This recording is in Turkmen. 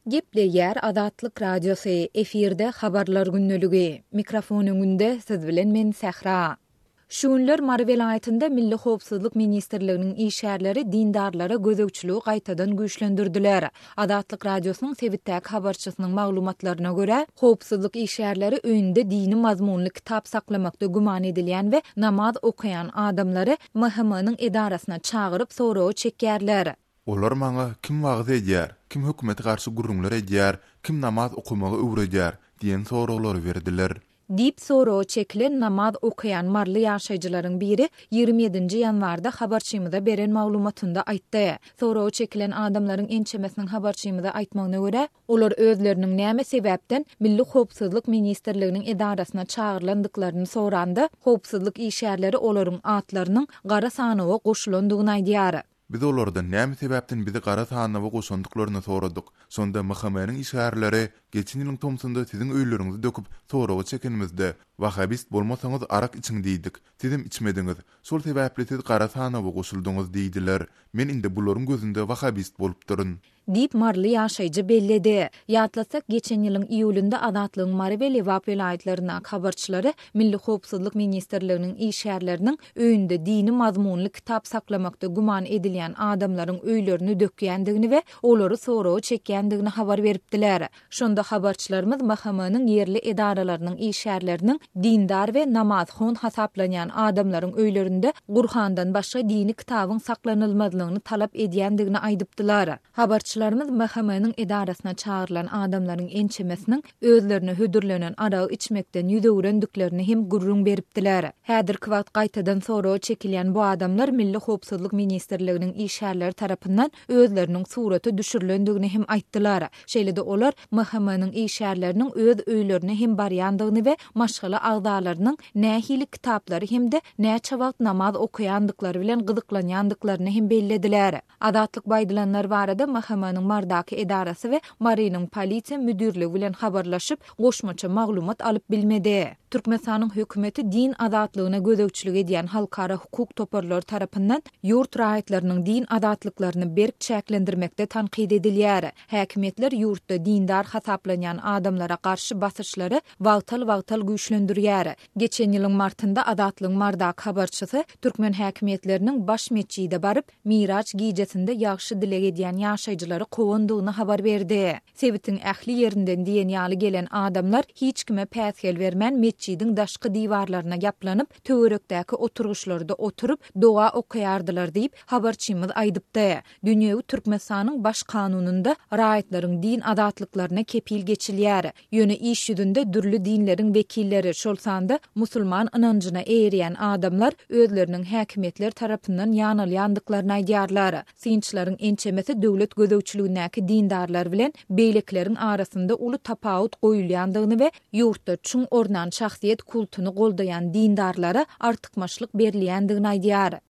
Gepleýär Azatlyk Radiosy efirde habarlar günneligi. Mikrofon öňünde siz bilen men Sähra. Şuunlar Mary welaýatynda Milli Howpsuzlyk Ministrliginiň işgärleri dindarlara gözegçiligi gaýtadan güýçlendirdiler. Azatlyk Radiosynyň sebitdäki habarçysynyň maglumatlaryna görä, howpsuzlyk işgärleri öýünde dini mazmunly kitap saklamakda guman edilýän we namaz okuyan adamlary MHM-nyň edarasyna çagyryp soraw çekýärler. Olar maňa kim wagt edýär, kim hökümeti garşy gurrunlar edýär, kim namaz okumagy öwredýär diýen sorawlar berdiler. Dip soraw çekilen namaz okuyan marly ýaşaýjylaryň biri 27-nji ýanwarda habarçymyza beren maglumatynda aýtdy. Soraw çekilen adamlaryň ençemesiniň habarçymyza aýtmagyna görä, olar özleriniň näme sebäpden Milli Howpsuzlyk Ministrliginiň edarasyna çağırlandyklaryny sorandy. Howpsuzlyk işgärleri olaryň atlarynyň gara sanawy goşulandygyny aýdýar. Biz olardan näme sebäpden bizi gara sanawy goşandyklaryny soradyk. Sonda MHM-nyň işgärleri geçen ýylyň tomsunda siziň öýleriňizi döküp sorawy çekenimizde Wahabist bolmasaňyz arak içiň diýdik. Sizim içmediňiz. Şol sebäpli siz gara sanawy goşuldyňyz diýdiler. Men indi bularyň gözünde Wahabist bolup duryn. Dip marly ýaşaýjy belledi. Ýatlasak geçen ýylyň iýulynda Azatlygyň Mary we Lewap welaýatlaryna habarçylary Milli Howpsuzlyk Ministrliginiň işgärleriniň öýünde dini mazmunly kitap saklamakda guman edilýän adamlaryň öýlerini dökýändigini we olary soraw çekýändigini habar beripdiler. Şonda habarçylarymyz MHM-nyň ýerli edaralarynyň işgärleriniň dindar we namazhon hasaplanýan adamlaryň öýlerinde Gurhandan başga dini kitabyň saklanylmadygyny talap edýändigini aýdypdylar. Habarçylarymyz MHM-nyň edarasyna çağırılan adamlaryň ençemesiniň özlerine hödürlenen aragy içmekden ýüzegürendiklerini hem gurrun beripdiler. Häzirki wagt gaýtadan soraw çekilýän bu adamlar Milli Howpsuzlyk Ministrliginiň işgärleri tarapyndan özleriniň suraty düşürilendigini hem aýtdylar. Şeýle-de olar MHM-nyň işgärleriniň öz öýlerine hem barýandygyny we maşgala agdalarynyň nähili kitaplary hem-de näçe wagt namaz okuýandyklary bilen gyzyklanýandyklaryny hem bellediler. Azatlyk baýdylanlar barada MHM-nyň mardaky edarasy we Marynyň polisiýa müdürligi bilen habarlaşyp goşmaça maglumat alyp bilmedi. Türkmenistanyň hökümeti din azatlygyna gözegçilik edýän halkara hukuk toparlary tarapyndan ýurt raýatlarynyň din azatlyklaryny berk çäklendirmekde tanqid edilýär. Häkimetler ýurtda dindar hasaplanýan adamlara garşy basyşlary wagtal güýçlendirýär. Geçen ýylyň martynda Azatlygyň mardaky habarçysy türkmen häkimetleriniň baş meçhide baryp Miraç gijesinde ýagşy dilek edýän ýaşaýjylary kowandygyny habar berdi. Sebitiň ähli ýerinden diýen ýaly gelen adamlar hiç kime päsgel bermän meçhidiň daşky diwarlaryna ýaplanyp töwerekdäki oturguşlarda oturup doga okuýardylar diýip habarçymyz aýdypdy. Dünýäwi Türkmenistanyň baş kanununda raýatlaryň din azatlyklaryna kepil geçilýär. Ýöne iş ýüzünde dürli dinleriň wekilleri şol sanda musulman ynanjyna eýrýän adamlar özleriniň häkimetler tarapyndan ýanylýandyklaryny aýdýarlar. Synçlaryň ençemesi döwlet gözegçiligindäki dindarlar bilen beýlekleriň arasynda uly tapawut goýulýandygyny we ýurtda çuň ornan şahsiýet kultuny goldayan dindarlara artykmaçlyk berilýändigini aýdýar.